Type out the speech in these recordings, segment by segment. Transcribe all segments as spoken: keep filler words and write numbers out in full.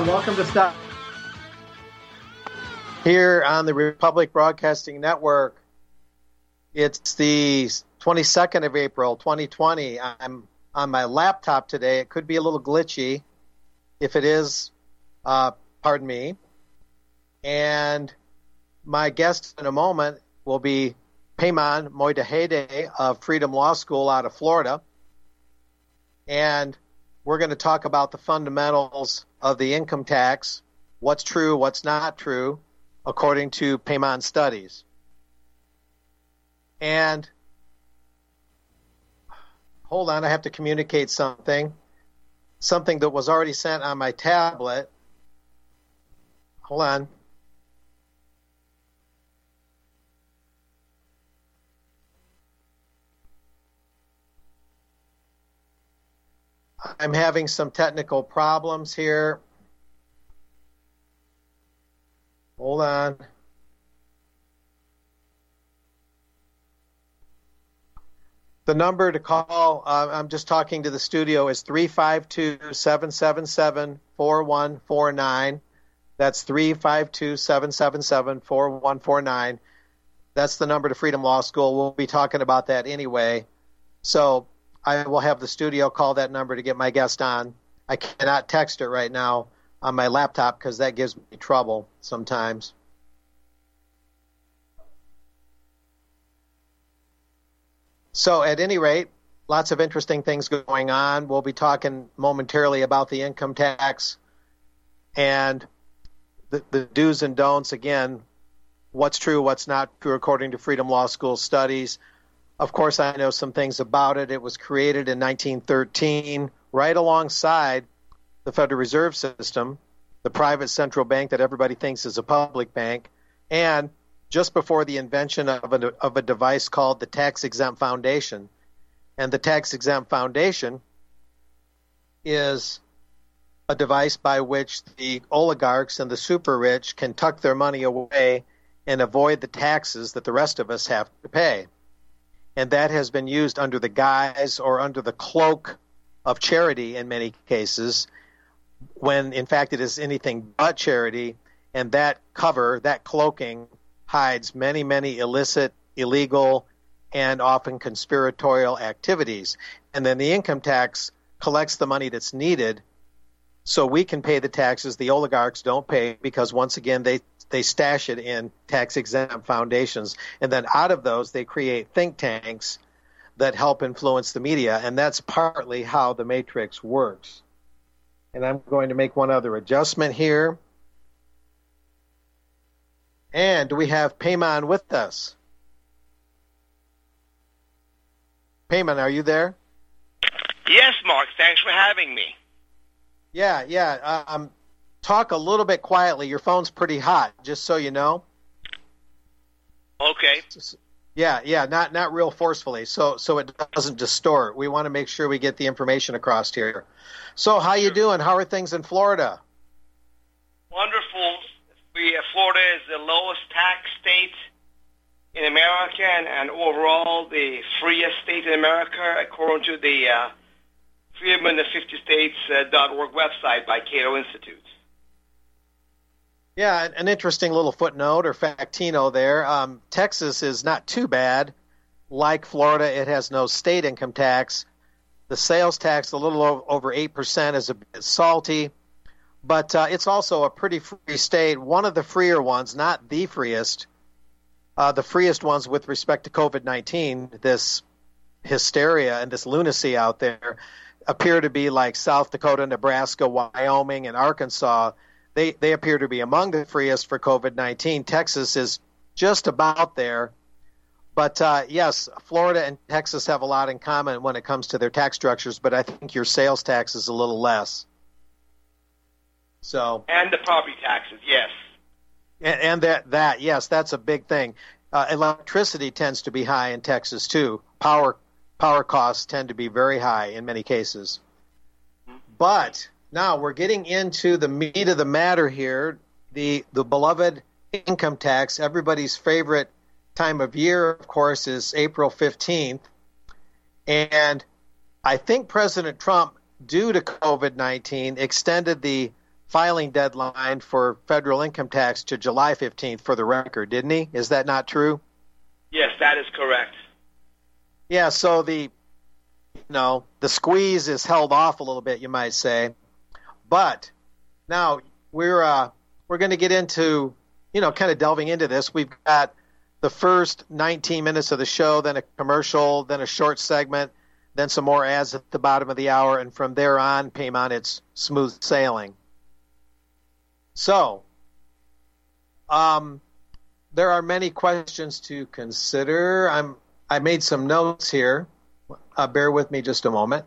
and welcome to Stop here on the Republic Broadcasting Network. It's the twenty-second of April, twenty twenty. I'm on my laptop today. It could be a little glitchy. If it is, uh, pardon me. And my guest in a moment will be Payman Mojdahedeh of Freedom Law School out of Florida. And we're going to talk about the fundamentals of the income tax, what's true, what's not true, according to Payman studies. And hold on, I have to communicate something, something that was already sent on my tablet. Hold on. I'm having some technical problems here. Hold on. The number to call, uh, I'm just talking to the studio, is three five two, seven seven seven, four one four nine. That's three five two, seven seven seven, four one four nine. That's the number to Freedom Law School. We'll be talking about that anyway. So I will have the studio call that number to get my guest on. I cannot text it right now on my laptop because that gives me trouble sometimes. So at any rate, lots of interesting things going on. We'll be talking momentarily about the income tax and the, the do's and don'ts. Again, what's true, what's not true according to Freedom Law School studies. Of course, I know some things about it. It was created in nineteen thirteen, right alongside the Federal Reserve System, the private central bank that everybody thinks is a public bank, and just before the invention of a, of a device called the Tax-Exempt Foundation. And the Tax-Exempt Foundation is a device by which the oligarchs and the super rich can tuck their money away and avoid the taxes that the rest of us have to pay. And that has been used under the guise or under the cloak of charity in many cases, when in fact it is anything but charity. And that cover, that cloaking, hides many, many illicit, illegal, and often conspiratorial activities. And then the income tax collects the money that's needed so we can pay the taxes the oligarchs don't pay, because once again they they stash it in tax-exempt foundations. And then out of those, they create think tanks that help influence the media. And that's partly how the matrix works. And I'm going to make one other adjustment here. And do we have Payman with us? Payman, are you there? Yes, Mark. Thanks for having me. Yeah, yeah. Um, talk a little bit quietly. Your phone's pretty hot, just so you know. Okay. Yeah, yeah. Not not real forcefully, so so it doesn't distort. We want to make sure we get the information across here. So, how you doing? How are things in Florida? Wonderful. We, uh, Florida is the lowest tax state in America, and, and overall the freest state in America, according to the uh, freedom in the fifty states dot org website by Cato Institute. Yeah, an interesting little footnote or factino there. Um, Texas is not too bad. Like Florida, it has no state income tax. The sales tax, a little over eight percent, is a bit salty. But uh, it's also a pretty free state, one of the freer ones, not the freest. Uh, the freest ones with respect to COVID nineteen, this hysteria and this lunacy out there, appear to be like South Dakota, Nebraska, Wyoming, and Arkansas. They, they appear to be among the freest for COVID nineteen. Texas is just about there. But, uh, yes, Florida and Texas have a lot in common when it comes to their tax structures, but I think your sales tax is a little less. So and the property taxes, yes. And, and that, that, yes, that's a big thing. Uh, electricity tends to be high in Texas, too. Power power costs tend to be very high in many cases. But now we're getting into the meat of the matter here, the, the beloved income tax. Everybody's favorite time of year, of course, is April fifteenth. And I think President Trump, due to COVID nineteen, extended the filing deadline for federal income tax to July fifteenth for the record, didn't he? Is that not true? Yes, that is correct. Yeah, so the you know, the squeeze is held off a little bit, you might say. But now we're uh, we're going to get into, you know, kind of delving into this. We've got the first nineteen minutes of the show, then a commercial, then a short segment, then some more ads at the bottom of the hour, and from there on, Peymon, it's smooth sailing. So, um, there are many questions to consider. I'm I made some notes here. Uh, bear with me just a moment.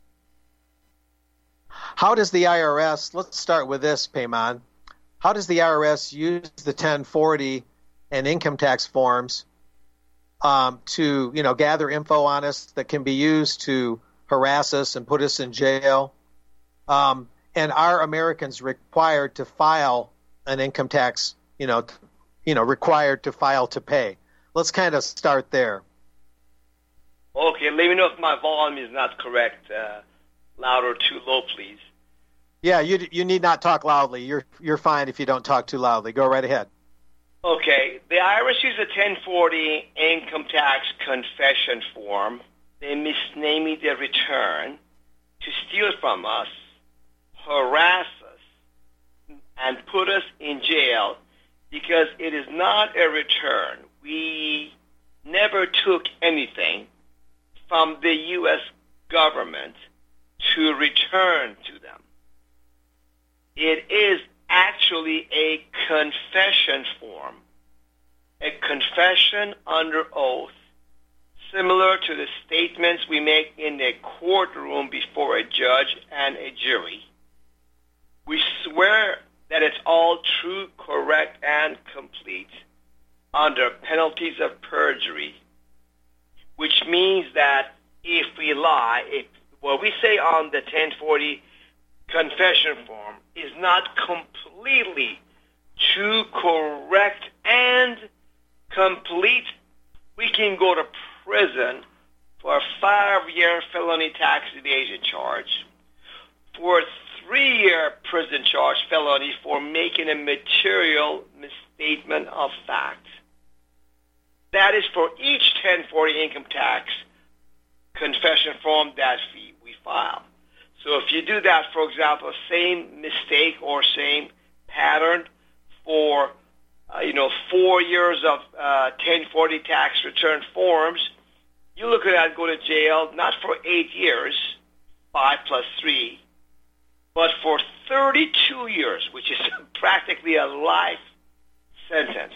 How does the I R S, let's start with this, Peymon. How does the I R S use the ten forty and income tax forms um, to, you know, gather info on us that can be used to harass us and put us in jail? Um, and are Americans required to file an income tax, you know, t- you know, required to file to pay? Let's kind of start there. Okay, let me know if my volume is not correct. Uh, loud or too low, please. Yeah, you you need not talk loudly. You're you're fine if you don't talk too loudly. Go right ahead. Okay, the I R S uses a ten forty income tax confession form. They misname it a return to steal from us, harass us, and put us in jail because it is not a return. We never took anything from the U S government to return to them. It is actually a confession form, a confession under oath, similar to the statements we make in a courtroom before a judge and a jury. We swear that it's all true, correct, and complete under penalties of perjury, which means that if we lie, if what we say on the ten forty confession form is not completely true, correct, and complete, we can go to prison for a five-year felony tax evasion charge, for a three-year prison charge felony for making a material misstatement of fact. That is for each ten forty income tax confession form that we, we file. So if you do that, for example, same mistake or same pattern for, uh, you know, four years of uh, ten forty tax return forms, you look at that, go to jail, not for eight years, five plus three, but for thirty-two years, which is practically a life sentence.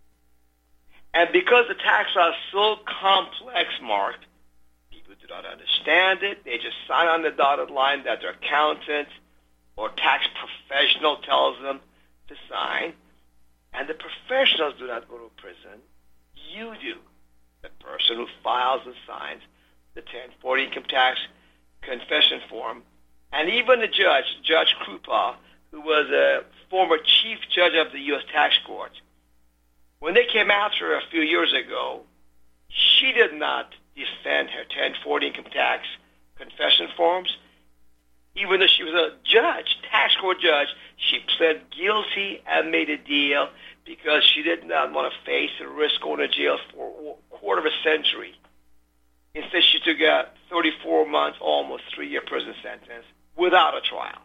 And because the tax law is so complex, Mark, people do not understand it. They just sign on the dotted line that their accountant or tax professional tells them to sign. And the professionals do not go to prison. You do. The person who files and signs the ten forty income tax confession form. And even the judge, Judge Krupa, who was a former chief judge of the U S Tax Court, when they came after her a few years ago, she did not defend her ten forty income tax confession forms. Even though she was a judge, tax court judge, she pled guilty and made a deal because she did not want to face the risk going to jail for a quarter of a century. Instead, she took a thirty-four month, almost three-year prison sentence without a trial.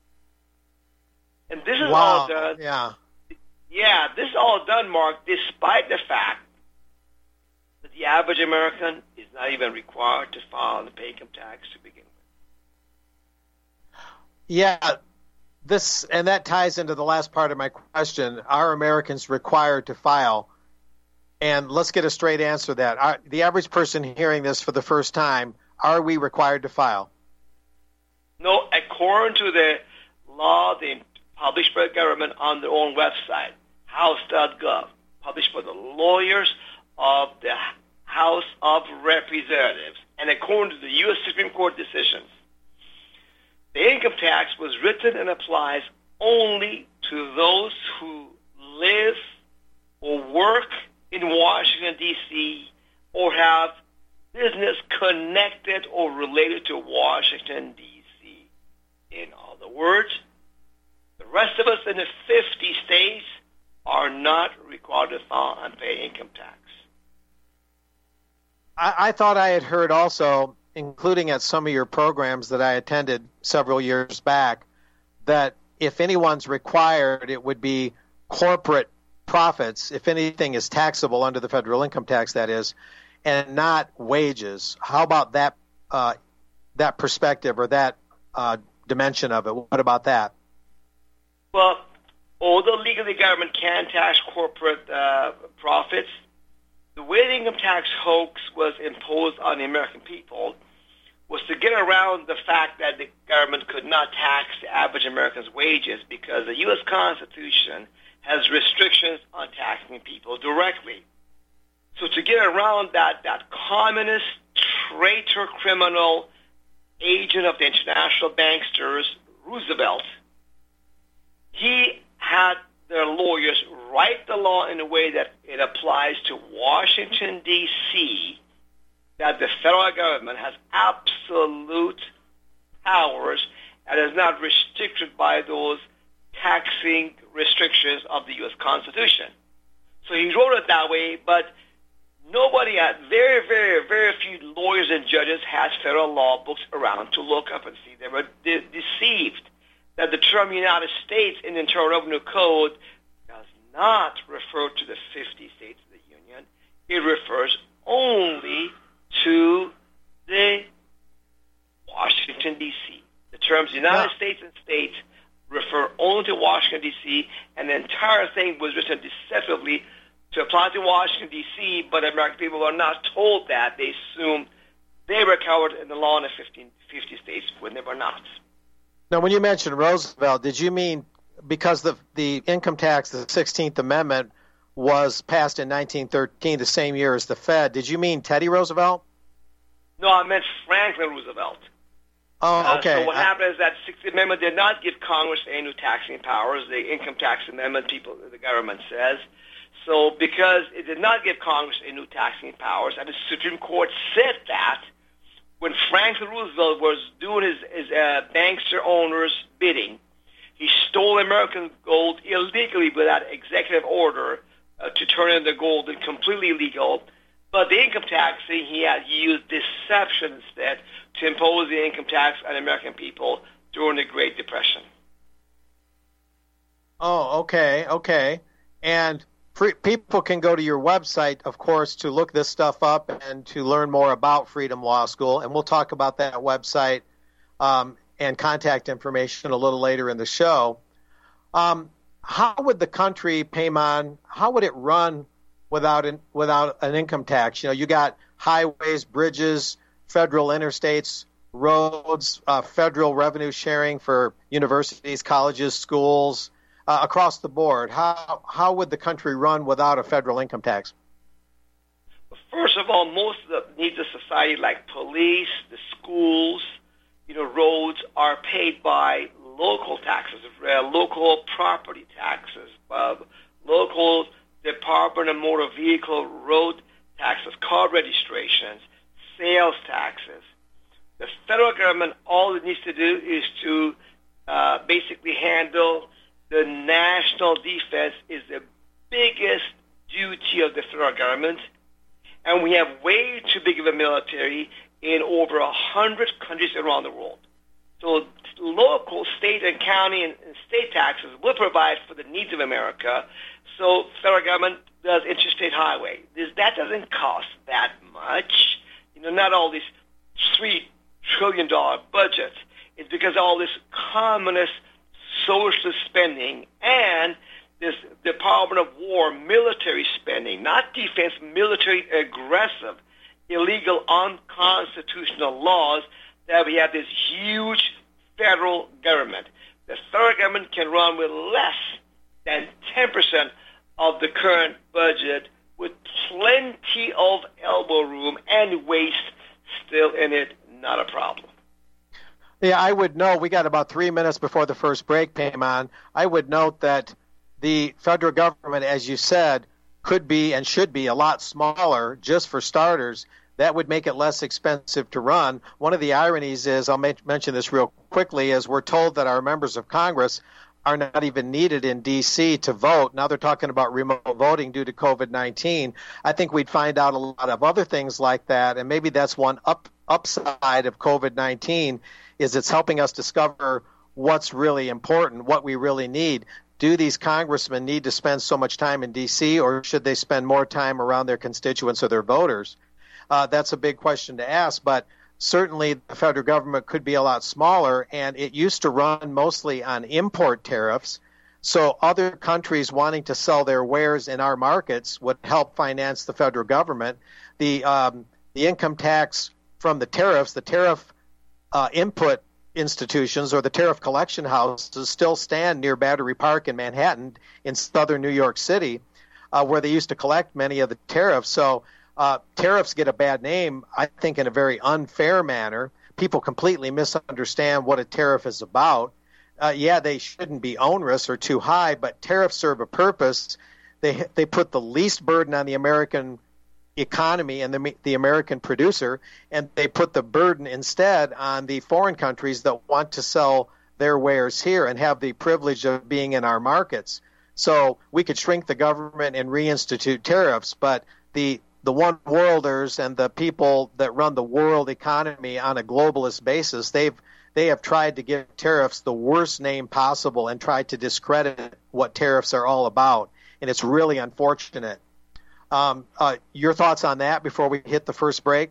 And this is wow. all done. Yeah. Yeah, this is all done, Mark, despite the fact that the average American is not even required to file and pay income tax to begin with. Yeah, this and that ties into the last part of my question. Are Americans required to file? And let's get a straight answer to that. Are, the average person hearing this for the first time, are we required to file? No, according to the law, the published by the government on their own website, house dot gov, published by the lawyers of the House of Representatives, and according to the U S Supreme Court decisions, the income tax was written and applies only to those who live or work in Washington, D C, or have business connected or related to Washington, D C. In other words, the us in the fifty states are not required to file and pay income tax. I, I thought I had heard also, including at some of your programs that I attended several years back, that if anyone's required, it would be corporate profits, if anything is taxable under the federal income tax, that is, and not wages. How about that uh, that perspective or that uh, dimension of it? What about that? Well, although legally the government can tax corporate uh, profits, the way the income tax hoax was imposed on the American people was to get around the fact that the government could not tax the average American's wages because the U S Constitution has restrictions on taxing people directly. So to get around that, that communist, traitor, criminal agent of the international banksters, Roosevelt, he had their lawyers write the law in a way that it applies to Washington, D C, that the federal government has absolute powers and is not restricted by those taxing restrictions of the U S Constitution. So he wrote it that way, but nobody, had, very, very, very few lawyers and judges has federal law books around to look up and see. They were de- deceived that the term United States in the Internal Revenue Code does not refer to the fifty states of the Union. It refers only to the Washington, D C. The terms United yeah. States and states refer only to Washington, D C, and the entire thing was written deceptively to apply to Washington, D C, but American people are not told that. They assume they were covered in the law in the fifty states when they were not. Now, when you mentioned Roosevelt, did you mean because the the income tax, the sixteenth Amendment, was passed in nineteen thirteen, the same year as the Fed, did you mean Teddy Roosevelt? No, I meant Franklin Roosevelt. Oh, okay. Uh, so what I, happened is that the sixteenth Amendment did not give Congress any new taxing powers. The income tax amendment, people, the government says. So because it did not give Congress any new taxing powers, and the Supreme Court said that when Franklin Roosevelt was doing his, his uh, bankster owners' bidding, he stole American gold illegally without executive order uh, to turn in the gold and completely illegal. But the income tax, he had used deception instead to impose the income tax on American people during the Great Depression. Oh, okay, okay. And free, people can go to your website, of course, to look this stuff up and to learn more about Freedom Law School. And we'll talk about that website um, and contact information a little later in the show. Um, how would the country, Payman, how would it run without an, without an income tax? You know, you got highways, bridges, federal interstates, roads, uh, federal revenue sharing for universities, colleges, schools, uh, across the board. How how would the country run without a federal income tax? First of all, most of the needs of society, like police, the schools, you know, roads, are paid by local taxes, uh, local property taxes, uh, local Department of Motor Vehicle road taxes, car registrations, sales taxes. The federal government, all it needs to do is to uh, basically handle the national defense is the biggest duty of the federal government. And we have way too big of a military in over a hundred countries around the world. So local, state, and county and, and state taxes will provide for the needs of America. So federal government does interstate highway. This, that doesn't cost that much. You know, not all these three trillion dollar budgets. It's because of all this communist socialist spending and this Department of War military spending, not defense, military aggressive, illegal, unconstitutional laws, that we have this huge federal government. The federal government can run with less than ten percent of the current budget with plenty of elbow room and waste still in it, not a problem. Yeah, I would know. We got about three minutes before the first break, Payman. I would note that the federal government, as you said, could be and should be a lot smaller just for starters. That would make it less expensive to run. One of the ironies is, I'll mention this real quickly, is we're told that our members of Congress are not even needed in D C to vote. Now they're talking about remote voting due to COVID nineteen. I think we'd find out a lot of other things like that, and maybe that's one up upside of COVID nineteen is it's helping us discover what's really important, what we really need. Do these congressmen need to spend so much time in D C, or should they spend more time around their constituents or their voters? Uh, that's a big question to ask, but certainly the federal government could be a lot smaller, and it used to run mostly on import tariffs. So other countries wanting to sell their wares in our markets would help finance the federal government. The um, the income tax from the tariffs, the tariff uh, input institutions or the tariff collection houses still stand near Battery Park in Manhattan in southern New York City, uh, where they used to collect many of the tariffs. So Uh, tariffs get a bad name, I think, in a very unfair manner. People completely misunderstand what a tariff is about. Uh, yeah, they shouldn't be onerous or too high, but tariffs serve a purpose. They they put the least burden on the American economy and the the American producer, and they put the burden instead on the foreign countries that want to sell their wares here and have the privilege of being in our markets. So we could shrink the government and reinstitute tariffs, but the the one worlders and the people that run the world economy on a globalist basis, they've they have tried to give tariffs the worst name possible and tried to discredit what tariffs are all about. And it's really unfortunate. Um, uh, your thoughts on that before we hit the first break?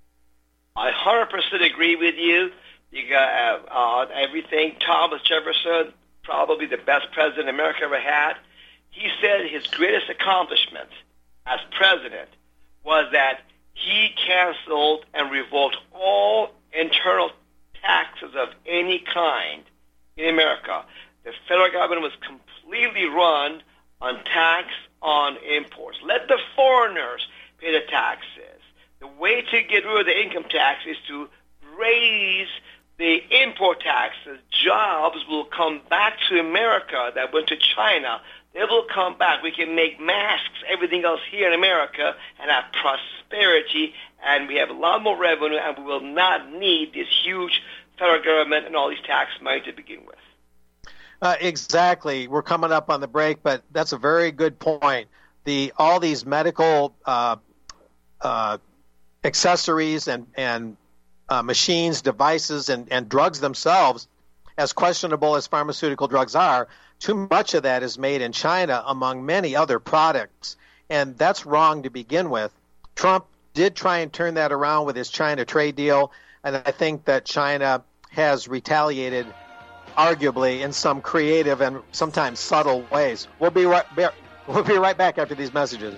I one hundred percent agree with you. You got uh, everything. Thomas Jefferson, probably the best president America ever had. He said his greatest accomplishment as president was that he canceled and revoked all internal taxes of any kind in America. The federal government was completely run on tax on imports. Let the foreigners pay the taxes. The way to get rid of the income tax is to raise the import taxes. Jobs will come back to America that went to China. They will come back. We can make masks, everything else here in America, and have prosperity, and we have a lot more revenue, and we will not need this huge federal government and all these tax money to begin with. Uh, exactly. We're coming up on the break, but that's a very good point. The all these medical uh, uh, accessories and, and uh, machines, devices, and, and drugs themselves, as questionable as pharmaceutical drugs are, too much of that is made in China, among many other products, and that's wrong to begin with. Trump did try and turn that around with his China trade deal, and I think that China has retaliated, arguably, in some creative and sometimes subtle ways. We'll be right, we'll be right back after these messages.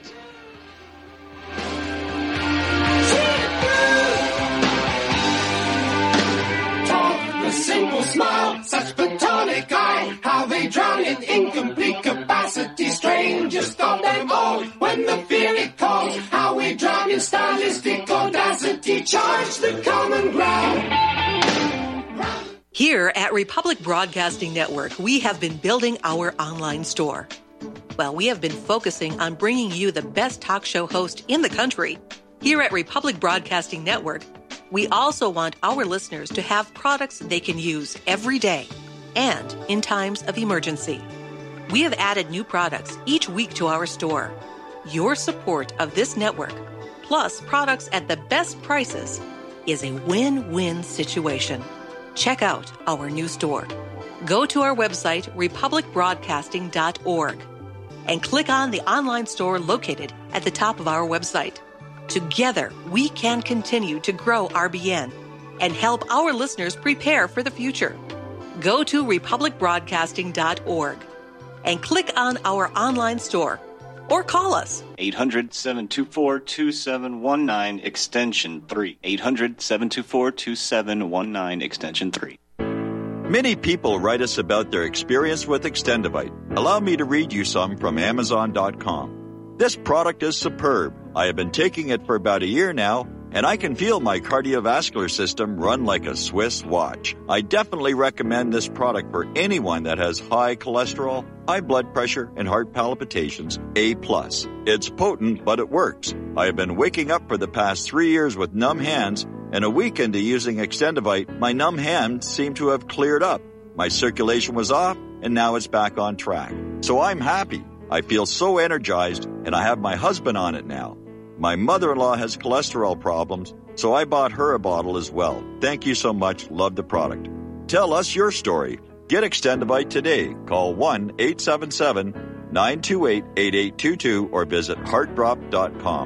Simple smile, such platonic eye, how they drown in incomplete capacity, strangest of them all, when the fear it calls, how we drown in stylistic audacity, charge the common ground. Here at Republic Broadcasting Network, we have been building our online store. Well, we have been focusing on bringing you the best talk show host in the country. Here at Republic Broadcasting Network, we also want our listeners to have products they can use every day and in times of emergency. We have added new products each week to our store. Your support of this network, plus products at the best prices, is a win-win situation. Check out our new store. Go to our website, republic broadcasting dot org, and click on the online store located at the top of our website. Together, we can continue to grow R B N and help our listeners prepare for the future. Go to republic broadcasting dot org and click on our online store or call us. eight hundred, seven two four, two seven one nine, extension three. eight hundred, seven two four, two seven one nine, extension three. Many people write us about their experience with Extendivite. Allow me to read you some from amazon dot com. This product is superb. I have been taking it for about a year now, and I can feel my cardiovascular system run like a Swiss watch. I definitely recommend this product for anyone that has high cholesterol, high blood pressure, and heart palpitations, A plus. It's potent, but it works. I have been waking up for the past three years with numb hands, and a week into using Extendivite, my numb hands seem to have cleared up. My circulation was off, and now it's back on track. So I'm happy. I feel so energized, and I have my husband on it now. My mother-in-law has cholesterol problems, so I bought her a bottle as well. Thank you so much. Love the product. Tell us your story. Get Extendivite today. Call one eight seven seven, nine two eight, eight eight two two or visit heart drop dot com.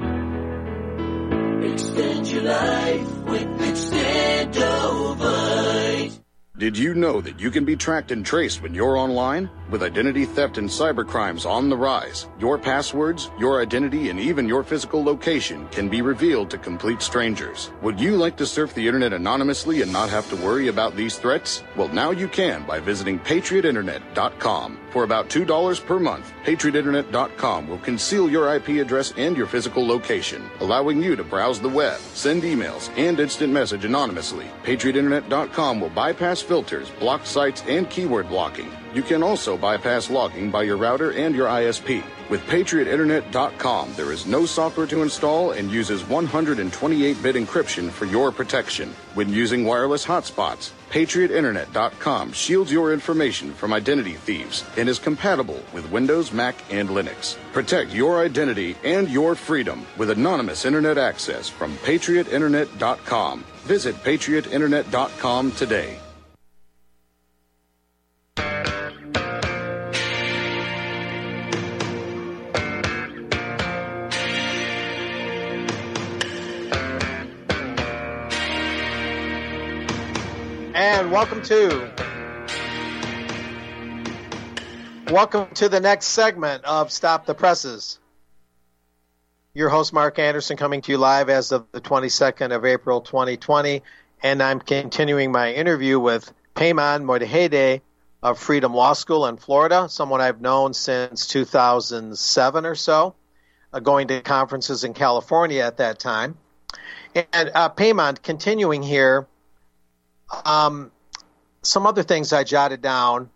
Extend your life with Extendivite. Did you know that you can be tracked and traced when you're online? With identity theft and cybercrimes on the rise, your passwords, your identity, and even your physical location can be revealed to complete strangers. Would you like to surf the internet anonymously and not have to worry about these threats? Well, now you can by visiting patriot internet dot com. For about two dollars per month, patriot internet dot com will conceal your I P address and your physical location, allowing you to browse the web, send emails, and instant message anonymously. patriot internet dot com will bypass filters, block sites, and keyword blocking. You can also bypass logging by your router and your I S P. With patriot internet dot com, there is no software to install and uses one hundred twenty-eight bit encryption for your protection. When using wireless hotspots, patriot internet dot com shields your information from identity thieves and is compatible with Windows, Mac, and Linux. Protect your identity and your freedom with anonymous internet access from patriot internet dot com. Visit patriot internet dot com today. And welcome to welcome to the next segment of Stop the Presses. Your host, Mark Anderson, coming to you live as of the twenty-second of April, twenty twenty. And I'm continuing my interview with Payman Moidehede of Freedom Law School in Florida, someone I've known since two thousand seven or so, uh, going to conferences in California at that time. And uh, Payman, continuing here, Um, some other things I jotted down.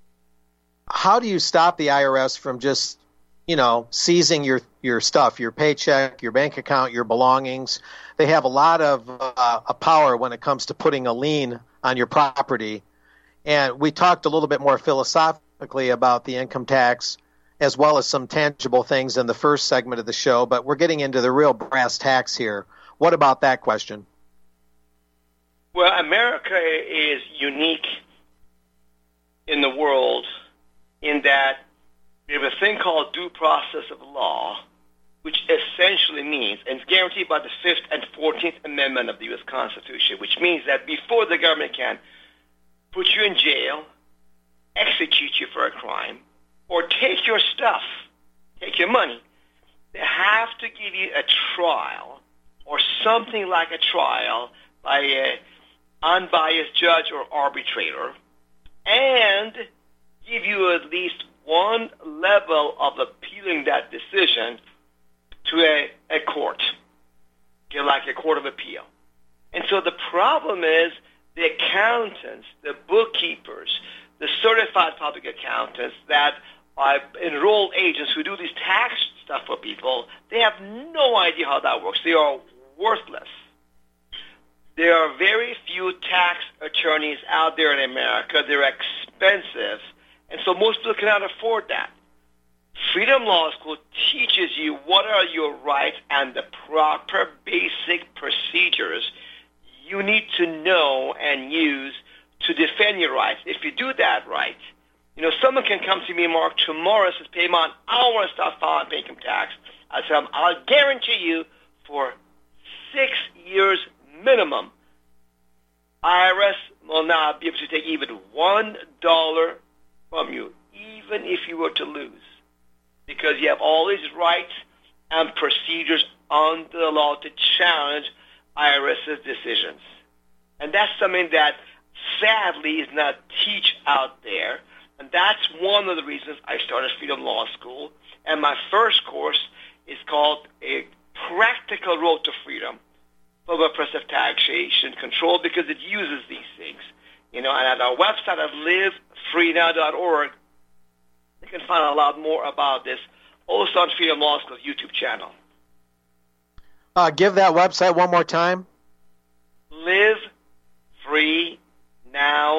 How do you stop the I R S from just, you know, seizing your, your stuff, your paycheck, your bank account, your belongings? They have a lot of uh, a power when it comes to putting a lien on your property. And we talked a little bit more philosophically about the income tax as well as some tangible things in the first segment of the show, but we're getting into the real brass tacks here. What about that question? Well, America is unique in the world in that we have a thing called due process of law, which essentially means, and it's guaranteed by the Fifth and Fourteenth Amendment of the U S Constitution, which means that before the government can put you in jail, execute you for a crime, or take your stuff, take your money, they have to give you a trial or something like a trial by a unbiased judge or arbitrator, and give you at least one level of appealing that decision to a, a court, okay, like a court of appeal. And so the problem is the accountants, the bookkeepers, the certified public accountants that are enrolled agents who do this tax stuff for people, they have no idea how that works. They are worthless. There are very few tax attorneys out there in America. They're expensive, and so most people cannot afford that. Freedom Law School teaches you what are your rights and the proper basic procedures you need to know and use to defend your rights. If you do that right, you know, someone can come to me, Mark, tomorrow and says, Payman, I want to start filing income tax. I tell them, I'll guarantee you for six years minimum, I R S will not be able to take even one dollar from you, even if you were to lose, because you have all these rights and procedures under the law to challenge IRS's decisions. And that's something that sadly is not teach out there, and that's one of the reasons I started Freedom Law School. And my first course is called A Practical Road to Freedom of Oppressive Taxation Control, because it uses these things. You know, and at our website at live free now dot org, you can find a lot more about this. Also on Freedom Law School's YouTube channel. Uh, give that website one more time. live free now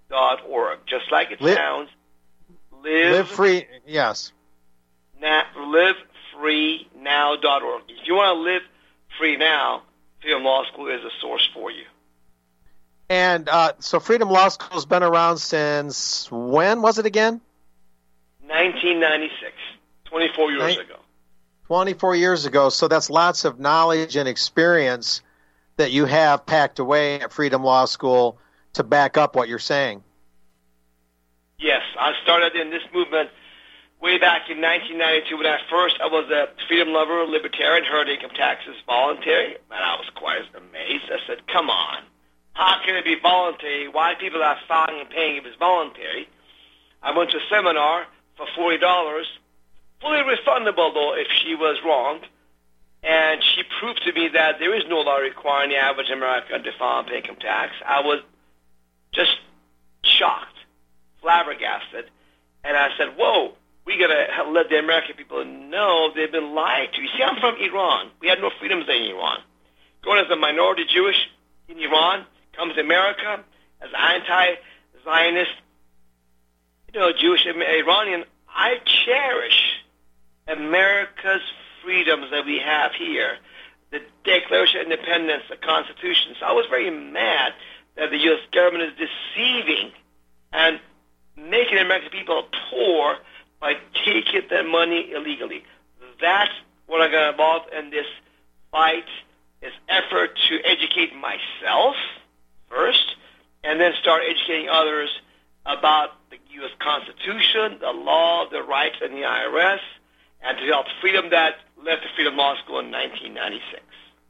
dot org. Just like it Live, sounds. Live, live free, yes. Na, live free now dot org. If you want to live free now, Freedom Law School is a source for you. And uh, so Freedom Law School has been around since when was it again? nineteen ninety-six, twenty-four years Right. ago. twenty-four years ago. So that's lots of knowledge and experience that you have packed away at Freedom Law School to back up what you're saying. Yes, I started in this movement way back in nineteen ninety-two. When I first, I was a freedom lover, libertarian, heard income taxes voluntary, and I was quite amazed. I said, come on, how can it be voluntary? Why people are filing and paying if it's voluntary? I went to a seminar for forty dollars, fully refundable, though, if she was wrong, and she proved to me that there is no law requiring the average American to file and pay income tax. I was just shocked, flabbergasted, and I said, whoa, we got to let the American people know they've been lied to. You see, I'm from Iran. We had no freedoms in Iran. Going as a minority Jewish in Iran, comes to America as anti-Zionist, you know, Jewish Iranian. I cherish America's freedoms that we have here, the Declaration of Independence, the Constitution. So I was very mad that the U S government is deceiving and making American people poor by taking their money illegally. That's what I'm going to involve in this fight, this effort to educate myself first, and then start educating others about the U S Constitution, the law, the rights, and the I R S, and to help freedom that led to Freedom Law School in nineteen ninety-six.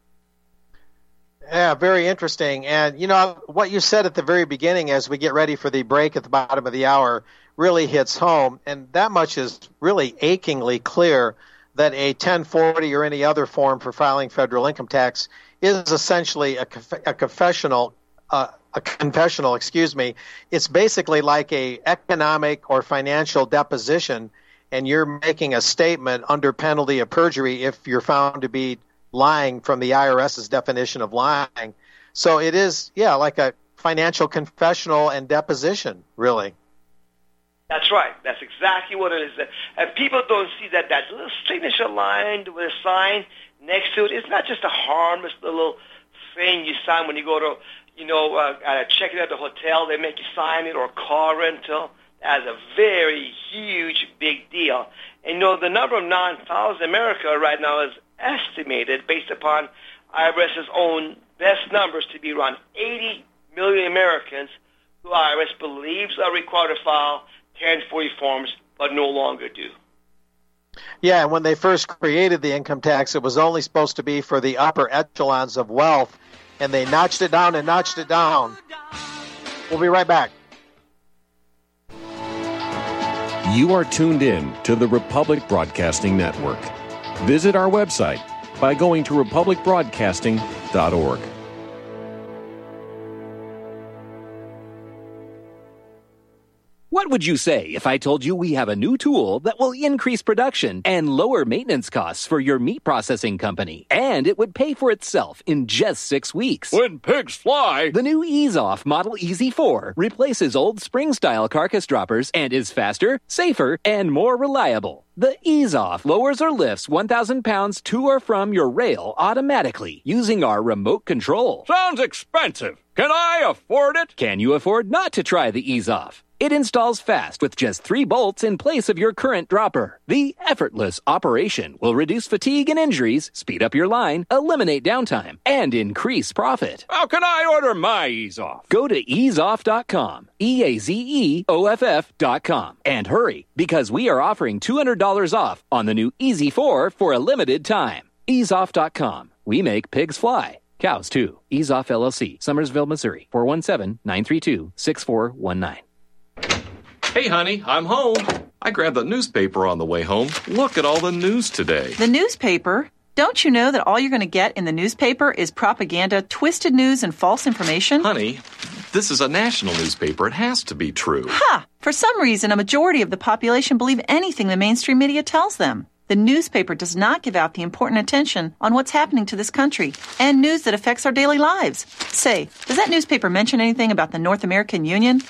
Yeah, very interesting. And, you know, what you said at the very beginning as we get ready for the break at the bottom of the hour really hits home. And that much is really achingly clear that a ten forty or any other form for filing federal income tax is essentially a, conf- a confessional, uh, a confessional, excuse me. It's basically like a economic or financial deposition, and you're making a statement under penalty of perjury if you're found to be lying from the I R S's definition of lying. So it is, yeah, like a financial confessional and deposition, really. That's right. That's exactly what it is. And people don't see that that little signature line with a sign next to it. It's not just a harmless little thing you sign when you go to, you know, uh, uh, check it at the hotel. They make you sign it, or car rental. That's a very huge, big deal. And, you know, the number of non-filers in America right now is estimated, based upon IRS's own best numbers, to be around eighty million Americans who I R S believes are required to file ten forty forms, but no longer do. Yeah, and when they first created the income tax, it was only supposed to be for the upper echelons of wealth, and they notched it down and notched it down. We'll be right back. You are tuned in to the Republic Broadcasting Network. Visit our website by going to republic broadcasting dot org. What would you say if I told you we have a new tool that will increase production and lower maintenance costs for your meat processing company? And it would pay for itself in just six weeks. When pigs fly! The new EaseOff Model E Z four replaces old spring-style carcass droppers and is faster, safer, and more reliable. The EaseOff lowers or lifts one thousand pounds to or from your rail automatically using our remote control. Sounds expensive. Can I afford it? Can you afford not to try the EaseOff? It installs fast with just three bolts in place of your current dropper. The effortless operation will reduce fatigue and injuries, speed up your line, eliminate downtime, and increase profit. How can I order my EaseOff? Go to ease off dot com, E A Z E O F F dot com, and hurry, because we are offering two hundred dollars off on the new E Z four for a limited time. ease off dot com. We make pigs fly. Cows, too. EaseOff L L C, Summersville, Missouri, four one seven, nine three two, six four one nine. Hey, honey, I'm home. I grabbed the newspaper on the way home. Look at all the news today. The newspaper? Don't you know that all you're going to get in the newspaper is propaganda, twisted news, and false information? Honey, this is a national newspaper. It has to be true. Ha! For some reason, a majority of the population believe anything the mainstream media tells them. The newspaper does not give out the important attention on what's happening to this country and news that affects our daily lives. Say, does that newspaper mention anything about the North American Union?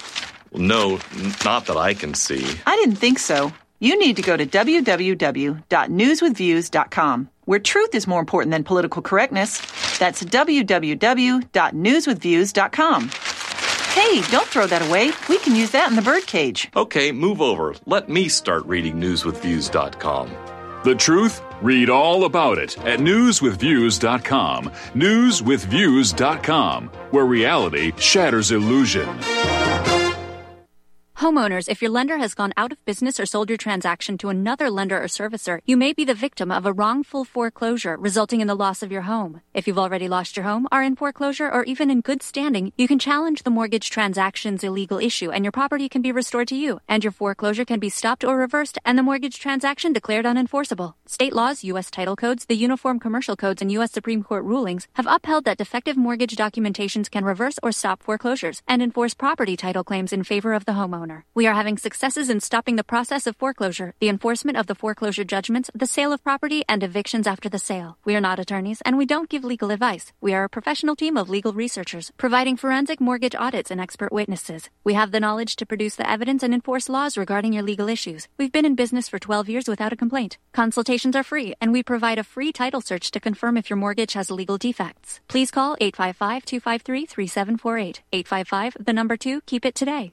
No, n- not that I can see. I didn't think so. You need to go to w w w dot news with views dot com, where truth is more important than political correctness. That's w w w dot news with views dot com. Hey, don't throw that away. We can use that in the birdcage. Okay, move over. Let me start reading news with views dot com. The truth? Read all about it at news with views dot com. news with views dot com, where reality shatters illusion. Homeowners, if your lender has gone out of business or sold your transaction to another lender or servicer, you may be the victim of a wrongful foreclosure resulting in the loss of your home. If you've already lost your home, are in foreclosure, or even in good standing, you can challenge the mortgage transaction's illegal issue and your property can be restored to you, and your foreclosure can be stopped or reversed and the mortgage transaction declared unenforceable. State laws, U S title codes, the Uniform Commercial Codes, and U S Supreme Court rulings have upheld that defective mortgage documentations can reverse or stop foreclosures and enforce property title claims in favor of the homeowner. We are having successes in stopping the process of foreclosure, the enforcement of the foreclosure judgments, the sale of property, and evictions after the sale. We are not attorneys, and we don't give legal advice. We are a professional team of legal researchers, providing forensic mortgage audits and expert witnesses. We have the knowledge to produce the evidence and enforce laws regarding your legal issues. We've been in business for twelve years without a complaint. Consultations are free, and we provide a free title search to confirm if your mortgage has legal defects. Please call eight five five, two five three, three seven four eight. eight five five, the number two, keep it today.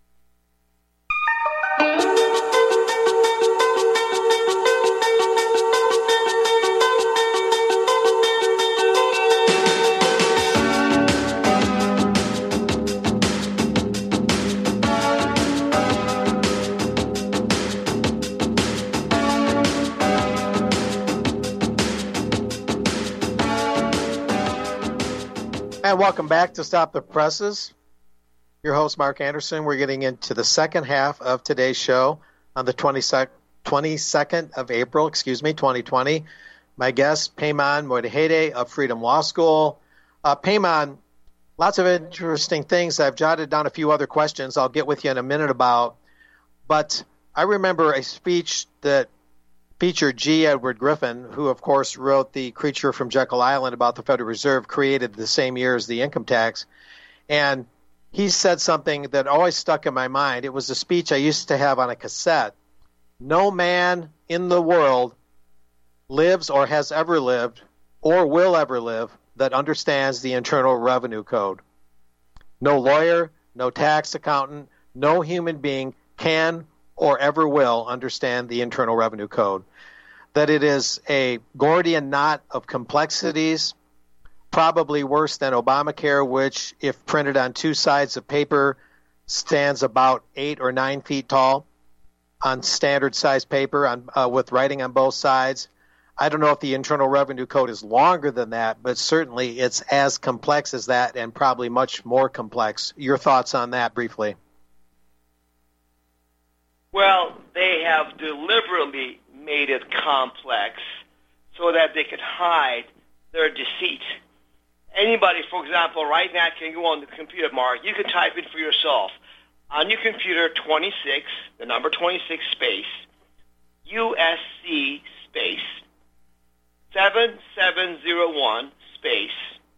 And welcome back to Stop the Presses. Your host, Mark Anderson. We're getting into the second half of today's show on the twenty-second of April, excuse me, twenty twenty. My guest, Payman Moidahedeh of Freedom Law School. Uh, Payman, lots of interesting things. I've jotted down a few other questions I'll get with you in a minute about. But I remember a speech that featured G. Edward Griffin, who, of course, wrote The Creature from Jekyll Island about the Federal Reserve, created the same year as the income tax. And he said something that always stuck in my mind. It was a speech I used to have on a cassette. No man in the world lives or has ever lived or will ever live that understands the Internal Revenue Code. No lawyer, no tax accountant, no human being can or ever will understand the Internal Revenue Code. That it is a Gordian knot of complexities, probably worse than Obamacare, which, if printed on two sides of paper, stands about eight or nine feet tall on standard size paper on, uh, with writing on both sides. I don't know if the Internal Revenue Code is longer than that, but certainly it's as complex as that and probably much more complex. Your thoughts on that briefly? Well, they have deliberately made it complex so that they could hide their deceit. Anybody, for example, right now can go on the computer, Mark. You can type in for yourself on your computer twenty-six, the number twenty-six space, U S C space, seven seven zero one space,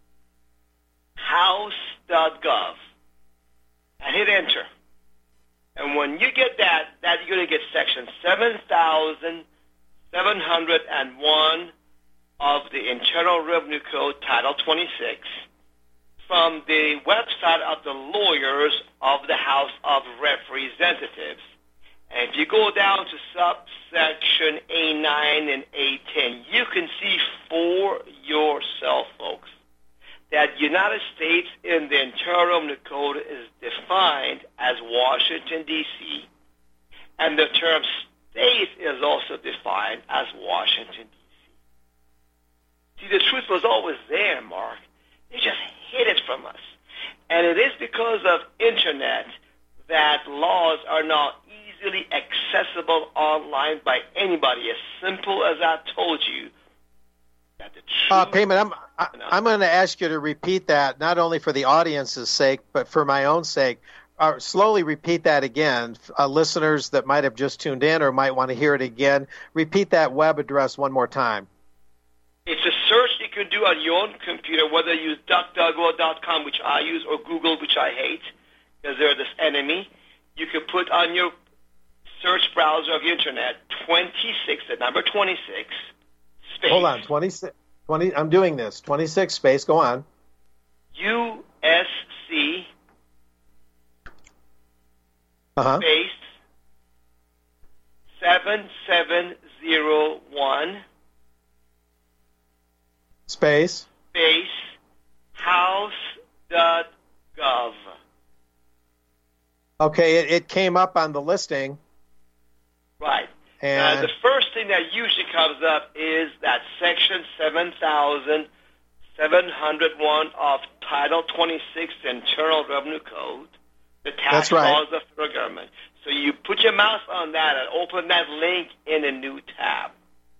house dot gov, and hit enter. And when you get that, that you're going to get section seven thousand seven hundred one of the Internal Revenue Code, Title twenty-six, from the website of the lawyers of the House of Representatives. And if you go down to subsection A nine and A ten, you can see for yourself, folks, that United States in the Internal Revenue Code is defined as Washington, D C, and the term state is also defined as Washington, D C. See, the truth was always there, Mark. They just hid it from us. And it is because of Internet that laws are now easily accessible online by anybody, as simple as I told you. Uh, Payman, I'm I, I'm going to ask you to repeat that, not only for the audience's sake, but for my own sake. Uh, slowly repeat that again. Uh, listeners that might have just tuned in or might want to hear it again, repeat that web address one more time. It's a search you can do on your own computer, whether you use duck dug go dot com, which I use, or Google, which I hate, because they're this enemy. you could put on your search browser of the internet twenty-six, the number twenty-six, space. Hold on, twenty-six, twenty, I'm doing this. twenty-six space, go on. U S C uh-huh. space seven seven zero one space space house dot gov. Okay, it, it came up on the listing. Right. And uh, the first thing that usually comes up is that section seven thousand seven hundred one of Title twenty-six Internal Revenue Code, the tax That's right. laws of the federal government. So you put your mouse on that and open that link in a new tab.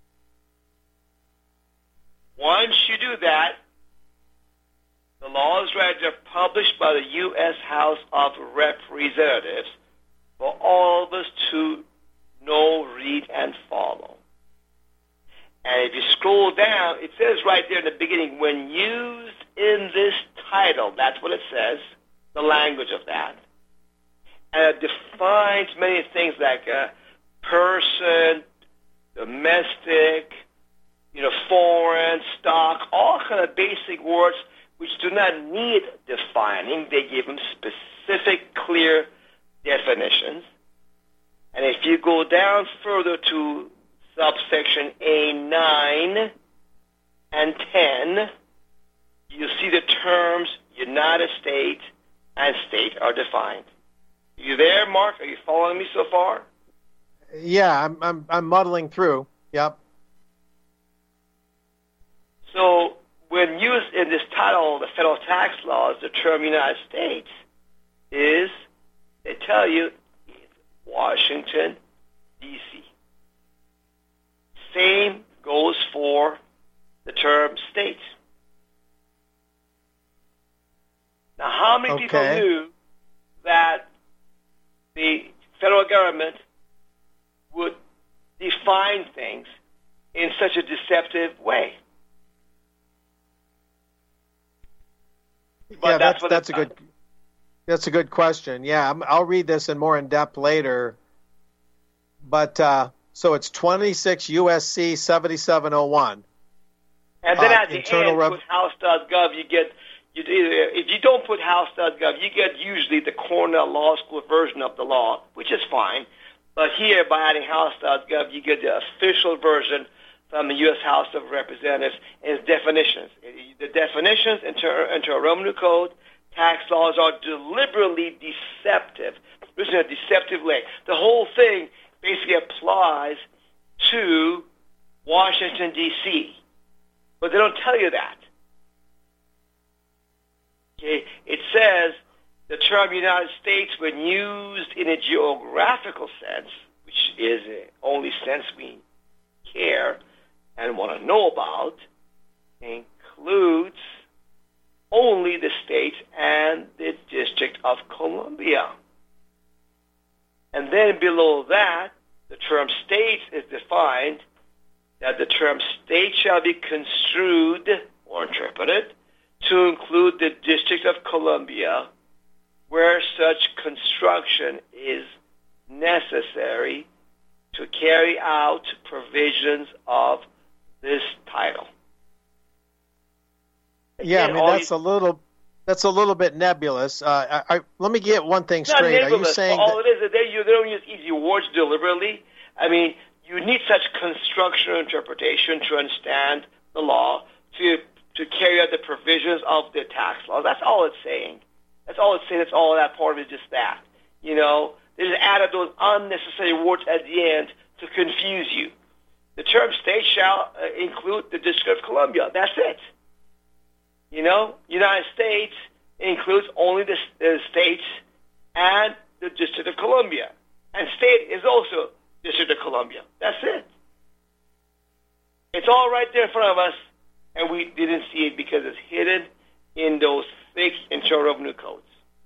Once you do that, the laws ready are published by the U S House of Representatives for all of us to know, read, and follow. And if you scroll down, it says right there in the beginning, when used in this title, that's what it says, the language of that. And it defines many things like a person, domestic, you know, foreign, stock, all kind of basic words which do not need defining. They give them specific, clear definitions. And if you go down further to subsection A nine and ten, you see the terms United States and state are defined. Are you there, Mark? Are you following me so far? Yeah, I'm I'm I'm muddling through. Yep. So when used in this title, the federal tax laws, the term United States is, they tell you, Washington, D C Same goes for the term state. Now, how many Okay. people knew that the federal government would define things in such a deceptive way? But yeah, that's that's what that's a it's good that's a good question. Yeah, I'm, I'll read this in more in depth later. But uh, so it's twenty-six U S C seventy-seven oh one. And then Uh, at the internal end, rev- with house dot gov, you get, you either, if you don't put house dot gov, you get usually the Cornell Law School version of the law, which is fine. But here, by adding house dot gov, you get the official version from the U S House of Representatives and its definitions. The definitions, inter, Internal Revenue Code, tax laws are deliberately deceptive. This is a deceptive way. The whole thing basically applies to Washington, D C, but they don't tell you that. Okay? It says the term United States, when used in a geographical sense, which is the only sense we care and want to know about, includes only the states and the District of Columbia. And then below that, the term states is defined that the term state shall be construed or interpreted to include the District of Columbia where such construction is necessary to carry out provisions of this title. Yeah, I Again, mean all that's you- a little that's a little bit nebulous. Uh, I, I, let me get one thing It's not straight. Are you nebulous. saying all that, it is is they, you, they don't use easy words deliberately. I mean, you need such construction interpretation to understand the law, to to carry out the provisions of the tax law. That's all it's saying. That's all it's saying. That's all that part of it is just that. You know, they just added those unnecessary words at the end to confuse you. The term state shall uh, include the District of Columbia. That's it. You know, United States includes only the uh, states and the District of Columbia. And state is also District of Columbia. That's it. It's all right there in front of us, and we didn't see it because it's hidden in those thick Internal Revenue Codes.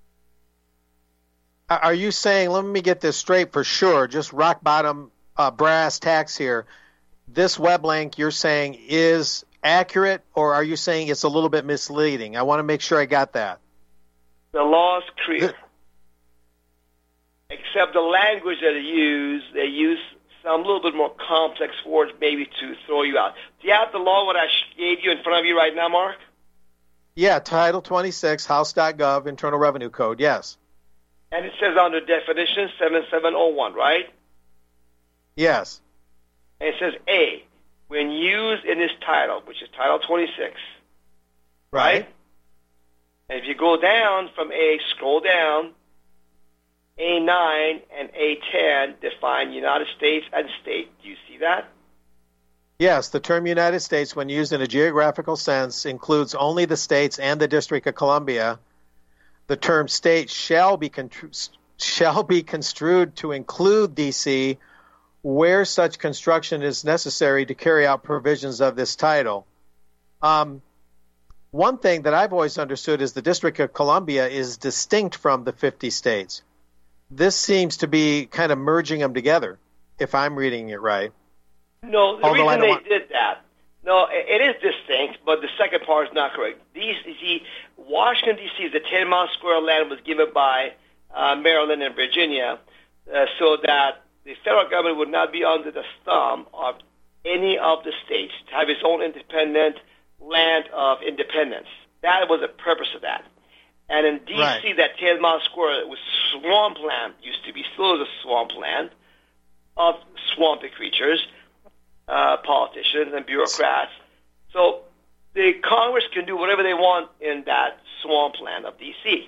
are you saying? Let me get this straight for sure. Just rock bottom uh, brass tacks here. This web link you're saying is accurate, or are you saying it's a little bit misleading? I want to make sure I got that. The law's clear. except the language that they use, they use some little bit more complex words maybe to throw you out. Do you have the law what I gave you in front of you right now, Mark? Yeah, Title twenty-six, House dot gov, Internal Revenue Code, yes. And it says under definition seventy-seven oh one, right? Yes. And it says A, when used in this title, which is Title twenty-six, right? right? And if you go down from A, scroll down, A nine and A ten define United States and state. Do you see that? Yes, the term United States, when used in a geographical sense, includes only the states and the District of Columbia. The term state shall be contru- shall be construed to include D C where such construction is necessary to carry out provisions of this title. Um, one thing that I've always understood is the District of Columbia is distinct from the fifty states. This seems to be kind of merging them together, if I'm reading it right. No, the Although reason they want... did that, no, it is distinct, but the second part is not correct. These, you see, Washington, D C is the ten-mile square land was given by uh, Maryland and Virginia uh, so that the federal government would not be under the thumb of any of the states to have its own independent land of independence. That was the purpose of that. And in D C, right. that ten-mile square was swampland, used to be, still is a swampland of swampy creatures, uh, politicians and bureaucrats. So the Congress can do whatever they want in that swampland of D C.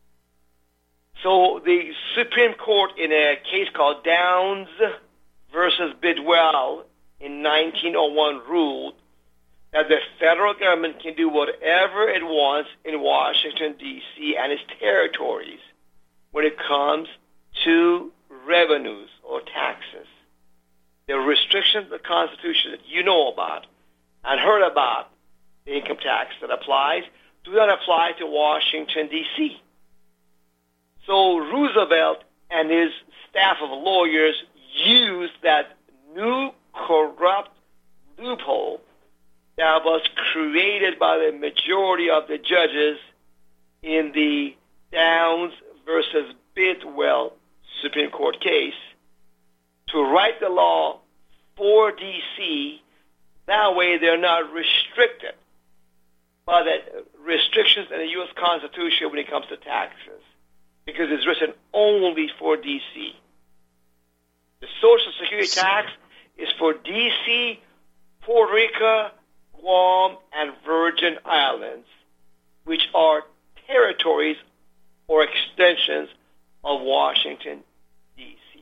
So the Supreme Court, in a case called Downs versus Bidwell in nineteen oh one, ruled that the federal government can do whatever it wants in Washington, D C and its territories when it comes to revenues or taxes. The restrictions of the Constitution that you know about and heard about, the income tax that applies, do not apply to Washington, D C So Roosevelt and his staff of lawyers used that new corrupt loophole that was created by the majority of the judges in the Downs versus Bidwell Supreme Court case to write the law for D C. That way they're not restricted by the restrictions in the U S Constitution when it comes to taxes, because it's written only for D C. The Social Security tax is for D C, Puerto Rico, Guam, and Virgin Islands, which are territories or extensions of Washington, D C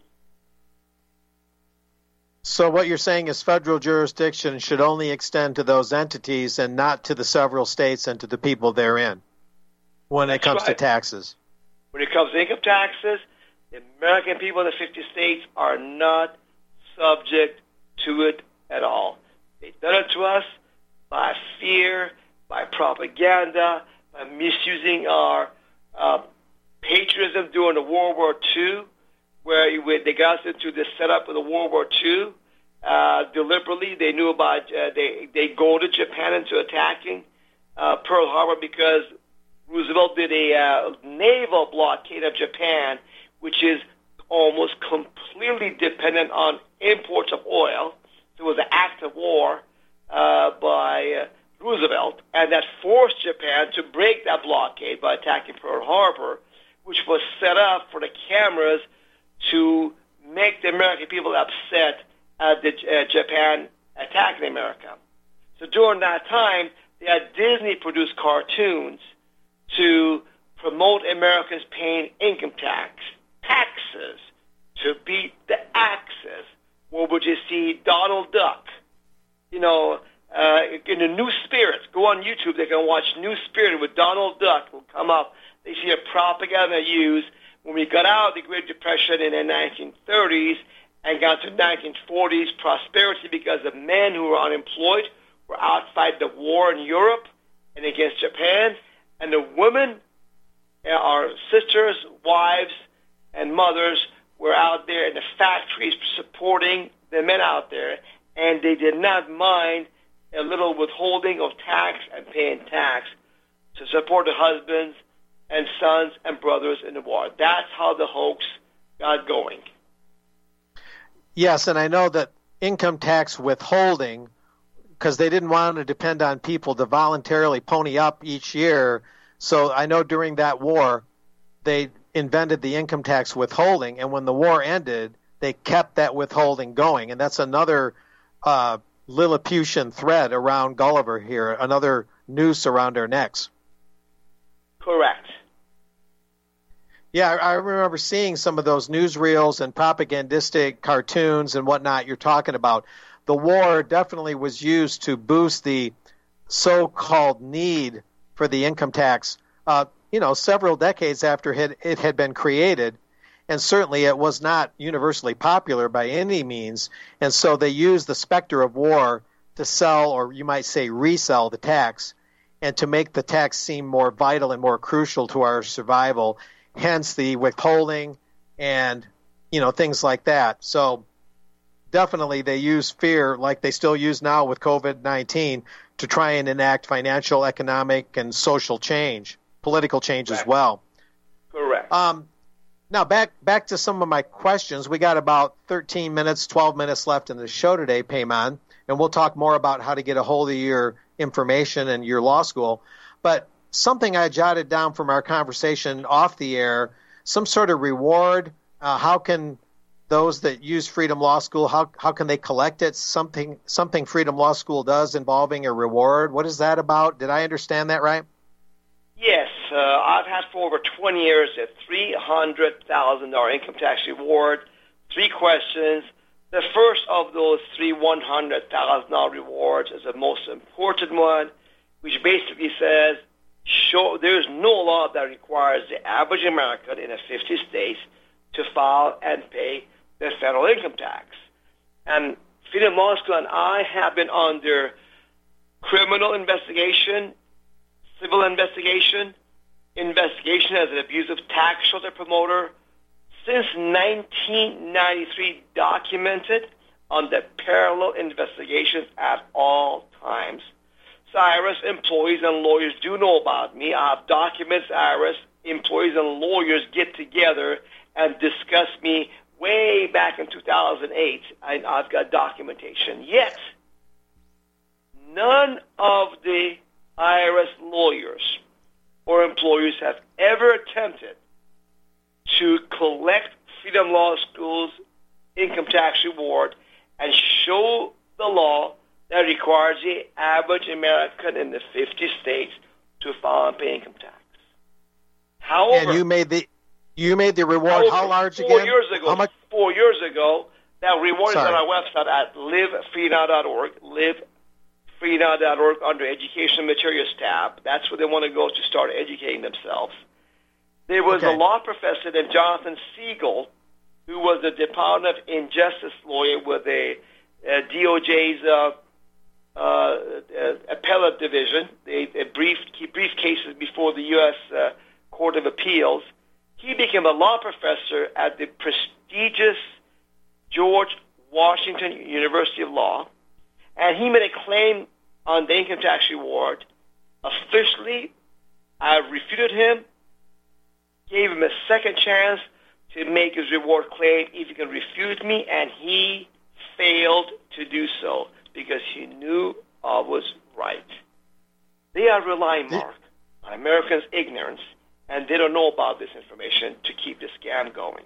So what you're saying is federal jurisdiction should only extend to those entities and not to the several states and to the people therein when That's it comes right. to taxes. When it comes to income taxes, the American people in the fifty states are not subject to it at all. They've done it to us by fear, by propaganda, by misusing our uh, patriotism during the World War Two, where they got us into the setup of the World War Two. Uh, deliberately, they knew about, uh, they, they goaded Japan into attacking uh, Pearl Harbor because Roosevelt did a uh, naval blockade of Japan, which is almost completely dependent on imports of oil. So it was an act of war uh, by uh, Roosevelt, and that forced Japan to break that blockade by attacking Pearl Harbor, which was set up for the cameras to make the American people upset at the uh, Japan attacking America. So during that time, they had Disney-produced cartoons to promote Americans paying income tax, taxes, to beat the Axis. Where would you see Donald Duck? You know, uh, in the New Spirit, go on YouTube, they can watch New Spirit with Donald Duck will come up. They see a propaganda used when we got out of the Great Depression in the nineteen thirties and got to nineteen forties prosperity because the men who were unemployed were out fighting the war in Europe and against Japan, and the women, our sisters, wives, and mothers were out there in the factories supporting the men out there, and they did not mind a little withholding of tax and paying tax to support the husbands and sons and brothers in the war. That's how the hoax got going. Yes, and I know that income tax withholding, because they didn't want to depend on people to voluntarily pony up each year. So I know during that war, they invented the income tax withholding, and when the war ended, they kept that withholding going. And that's another uh, Lilliputian thread around Gulliver here, another noose around our necks. Correct. Yeah, I, I remember seeing some of those newsreels and propagandistic cartoons and whatnot you're talking about. The war definitely was used to boost the so-called need for the income tax, uh, you know, several decades after it, it had been created. And certainly it was not universally popular by any means. And so they used the specter of war to sell, or you might say resell, the tax, and to make the tax seem more vital and more crucial to our survival, hence the withholding and, you know, things like that. So definitely they use fear, like they still use now with COVID nineteen, to try and enact financial, economic, and social change, political change Correct. As well. Correct. Um, now, back back to some of my questions. We got about thirteen minutes, twelve minutes left in the show today, Payman, and we'll talk more about how to get a hold of your information and your law school. But something I jotted down from our conversation off the air, some sort of reward. Uh, how can those that use Freedom Law School, how how can they collect it? Something something Freedom Law School does involving a reward. What is that about? Did I understand that right? Yes, uh, I've had for over twenty years a three hundred thousand dollars income tax reward. Three questions. The first of those three one hundred thousand dollars rewards is the most important one, which basically says, show, there's no law that requires the average American in the fifty states to file and pay the federal income tax. And Freedom Law School and I have been under criminal investigation, civil investigation, investigation as an abusive tax shelter promoter since nineteen ninety-three, documented under parallel investigations at all times. So I R S employees and lawyers do know about me. I have documents. I R S employees and lawyers get together and discuss me way back in two thousand eight. I, I've got documentation. Yet, none of the I R S lawyers or employers have ever attempted to collect Freedom Law School's income tax reward and show the law that requires the average American in the fifty states to file and pay income tax. However, and you made the you made the reward however, how large four again? Years ago, how much? Four years ago, that reward Sorry. is on our website at live free now dot org, live free now dot org under Education Materials tab. That's where they want to go to start educating themselves. There was Okay. a law professor named Jonathan Siegel, who was a Department of Injustice lawyer with a, a D O J's uh, uh, uh, appellate division. They, they briefed, he briefed cases before the U S Uh, Court of Appeals. He became a law professor at the prestigious George Washington University of Law, and he made a claim on the income tax reward. Officially, I refuted him, gave him a second chance to make his reward claim if he can refute me, and he failed to do so because he knew I was right. They are relying, Mark, on Americans' ignorance, and they don't know about this information to keep the scam going.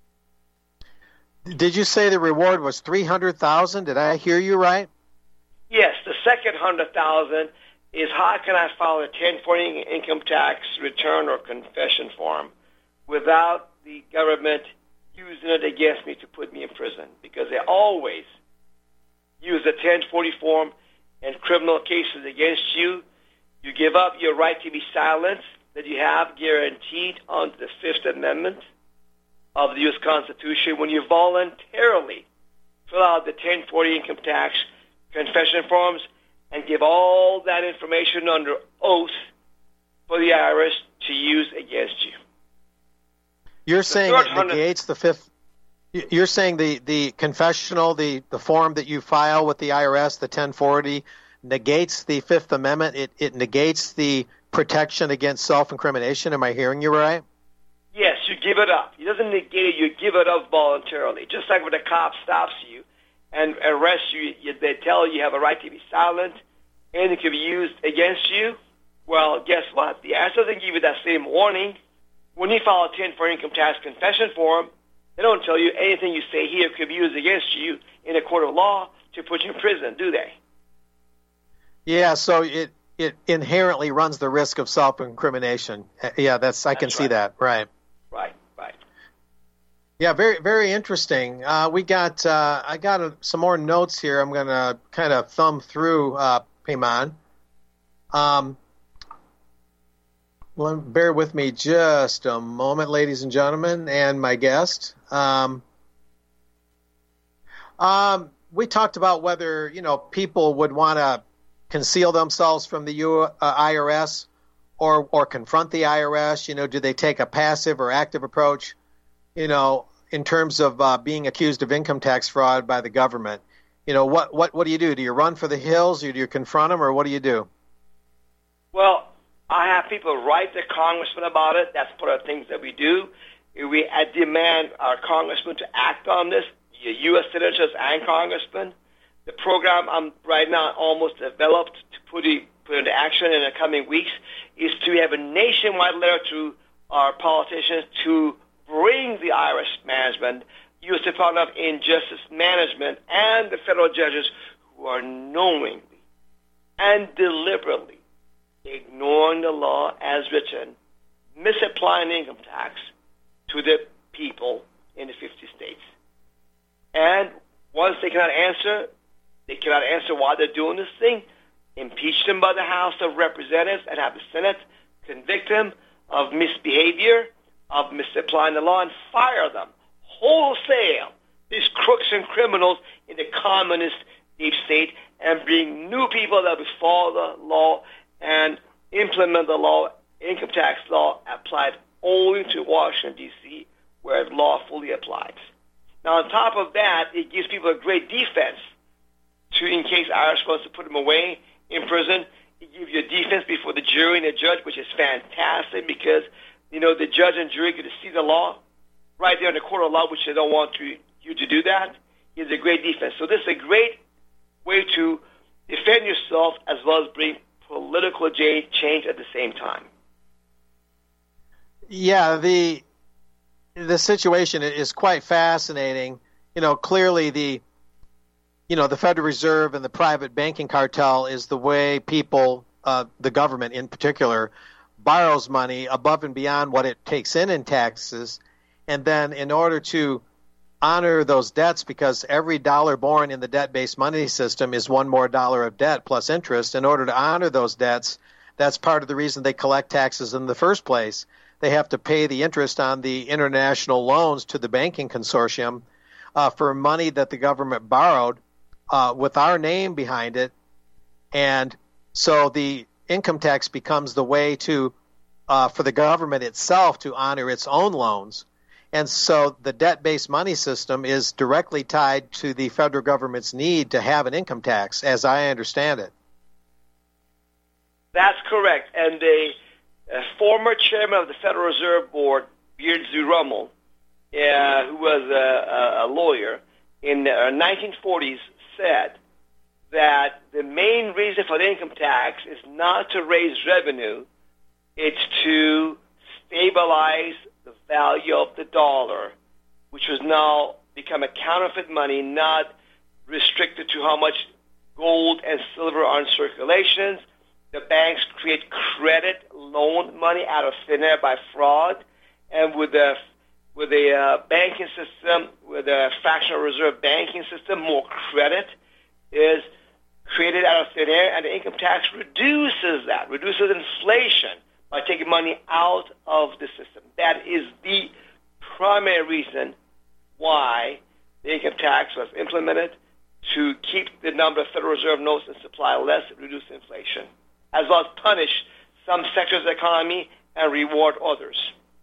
Did you say the reward was three hundred thousand? Did I hear you right? Yes, the second hundred thousand is how can I file a ten forty income tax return or confession form without the government using it against me to put me in prison, because they always use the ten forty form in criminal cases against you. You give up your right to be silent that you have guaranteed under the Fifth Amendment of the U S Constitution when you voluntarily fill out the ten forty income tax confession forms and give all that information under oath for the I R S to use against you. You're The saying third it hundred- negates the fifth. You're saying the, the confessional, the, the form that you file with the I R S, the ten forty, negates the Fifth Amendment. It it negates the protection against self-incrimination. Am I hearing you right? Yes, you give it up. He doesn't negate it. You give it up voluntarily. Just like when a cop stops you and arrests you, you they tell you you have a right to be silent and it can be used against you. Well, guess what? The I R S doesn't give you that same warning. When you file a ten for income tax confession form, they don't tell you anything you say here could be used against you in a court of law to put you in prison, do they? Yeah, so it it inherently runs the risk of self-incrimination. Yeah, that's I That's can right. see that. Right. Right, right. Yeah, very very interesting. Uh, we got uh, I got uh, some more notes here. I'm going to kind of thumb through, uh, Payman. Um, well, bear with me just a moment, ladies and gentlemen, and my guest. Um, um, we talked about whether you know people would want to conceal themselves from the U, uh, I R S or or confront the I R S. You know, do they take a passive or active approach? You know, in terms of uh, being accused of income tax fraud by the government. You know, what, what, what do you do? Do you run for the hills or do you confront them or what do you do? Well, I have people write to congressmen about it. That's part of the things that we do. We I demand our congressmen to act on this, U S senators and congressmen. The program I'm right now almost developed to put, it, put into action in the coming weeks is to have a nationwide letter to our politicians to bring the I R S management, U S Department of Injustice Management, and the federal judges who are knowingly and deliberately ignoring the law as written, misapplying income tax to the people in the fifty states. And once they cannot answer, they cannot answer why they're doing this thing, impeach them by the House of Representatives and have the Senate convict them of misbehavior, of misapplying the law, and fire them wholesale, these crooks and criminals in the communist deep state, and bring new people that will follow the law and implement the law, income tax law, applied only to Washington, D C, where it's lawfully applied. Now, on top of that, it gives people a great defense to, in case I R S wants to put them away in prison, it gives you a defense before the jury and the judge, which is fantastic because, you know, the judge and jury get to see the law right there in the court of law, which they don't want to, you to do that. It's a great defense. So this is a great way to defend yourself as well as bring political change at the same time. Yeah, the the situation is quite fascinating. You know, clearly the you know the Federal Reserve and the private banking cartel is the way people, uh, the government in particular, borrows money above and beyond what it takes in in taxes, and then in order to honor those debts, because every dollar born in the debt-based money system is one more dollar of debt plus interest. In order to honor those debts, that's part of the reason they collect taxes in the first place. They have to pay the interest on the international loans to the banking consortium uh, for money that the government borrowed uh, with our name behind it. And so the income tax becomes the way to uh, for the government itself to honor its own loans. And so the debt-based money system is directly tied to the federal government's need to have an income tax, as I understand it. That's correct. And the uh, former chairman of the Federal Reserve Board, Beardsley Ruml, uh, who was a, a lawyer in the nineteen forties, said that the main reason for the income tax is not to raise revenue, it's to stabilize the value of the dollar, which has now become a counterfeit money, not restricted to how much gold and silver are in circulations. The banks create credit loan money out of thin air by fraud, and with the with the uh, banking system, with the fractional reserve banking system, more credit is created out of thin air, and the income tax reduces that, reduces inflation by taking money out of the system. That is the primary reason why the income tax was implemented, to keep the number of Federal Reserve notes in supply less and reduce inflation, as well as punish some sectors of the economy and reward others.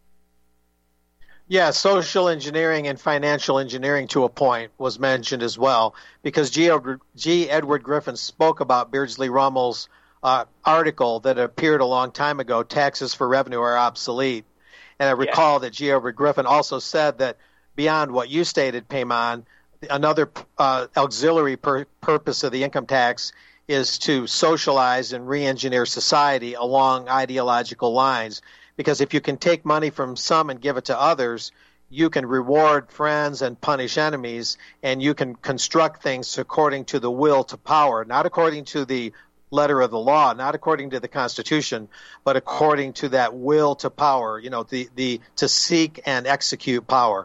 Yeah, social engineering and financial engineering to a point was mentioned as well, because G. Edward, G. Edward Griffin spoke about Beardsley Ruml's uh, article that appeared a long time ago, Taxes for Revenue Are Obsolete. And I recall yes. that G. Edward Griffin also said that beyond what you stated, Payman, another uh, auxiliary pur- purpose of the income tax is to socialize and re-engineer society along ideological lines. Because if you can take money from some and give it to others, you can reward friends and punish enemies, and you can construct things according to the will to power, not according to the letter of the law, not according to the Constitution, but according to that will to power, you know, the, the to seek and execute power.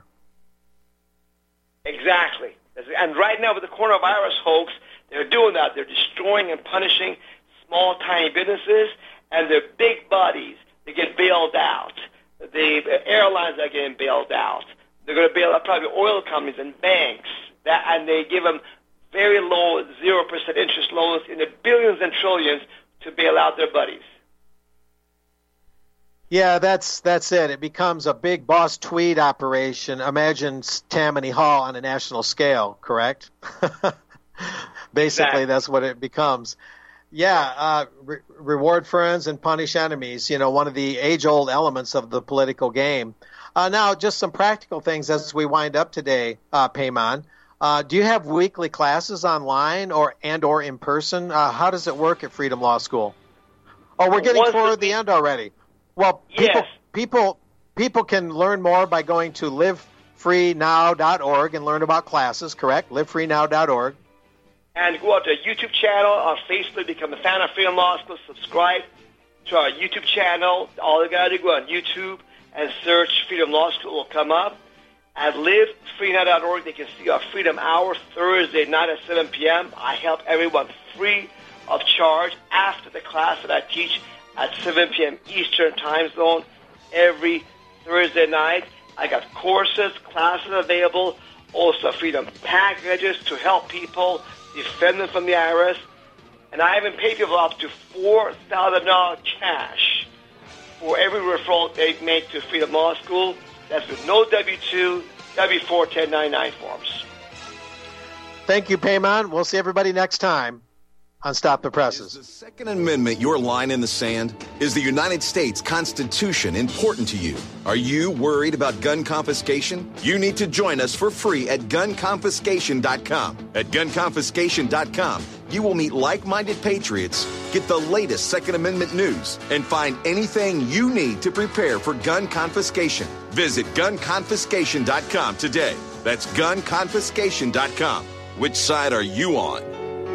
Exactly. And right now with the coronavirus hoax, they're doing that. They're destroying and punishing small, tiny businesses, and their big bodies, they get bailed out. The airlines are getting bailed out. They're going to bail out probably oil companies and banks, that, and they give them very low, zero percent interest loans in the billions and trillions to bail out their buddies. Yeah, that's that's it. It becomes a big boss tweed operation. Imagine Tammany Hall on a national scale, correct? Basically, exactly. That's what it becomes. Yeah, uh, re- reward friends and punish enemies, you know, one of the age-old elements of the political game. Uh, now, just some practical things as we wind up today, uh, Payman. Uh, do you have weekly classes online or and or in person? Uh, how does it work at Freedom Law School? Oh, we're getting toward the end already. Well, people, yes. people, people can learn more by going to live free now dot org and learn about classes, correct? live free now dot org. And go out to our YouTube channel, on Facebook, become a fan of Freedom Law School, subscribe to our YouTube channel. All you got to do, go on YouTube and search Freedom Law School. It will come up. At live free now dot org, they can see our Freedom Hour Thursday night at seven p.m. I help everyone free of charge after the class that I teach at seven p.m. Eastern Time Zone every Thursday night. I got courses, classes available, also Freedom packages to help people defend them from the I R S. And I even pay people up to four thousand dollars cash for every referral they make to Freedom Law School. That's with no W two, W four ten ninety-nine forms. Thank you, Payman. We'll see everybody next time on Stop the Presses. Is the Second Amendment your line in the sand? Is the United States Constitution important to you? Are you worried about gun confiscation? You need to join us for free at gun confiscation dot com. At gun confiscation dot com, you will meet like-minded patriots, get the latest Second Amendment news, and find anything you need to prepare for gun confiscation. Visit gun confiscation dot com today. That's gun confiscation dot com. Which side are you on?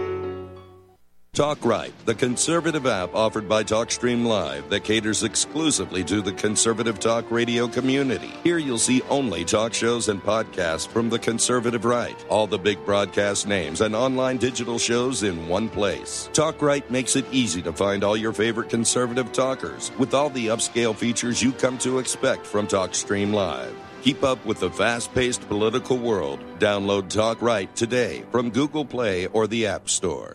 Talk Right, the conservative app offered by TalkStream Live that caters exclusively to the conservative talk radio community. Here you'll see only talk shows and podcasts from the conservative right. All the big broadcast names and online digital shows in one place. Talk Right makes it easy to find all your favorite conservative talkers with all the upscale features you come to expect from TalkStream Live. Keep up with the fast-paced political world. Download Talk Right today from Google Play or the App Store.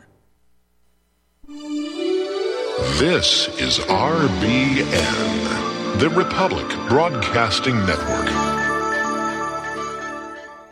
This is R B N, the Republic Broadcasting Network.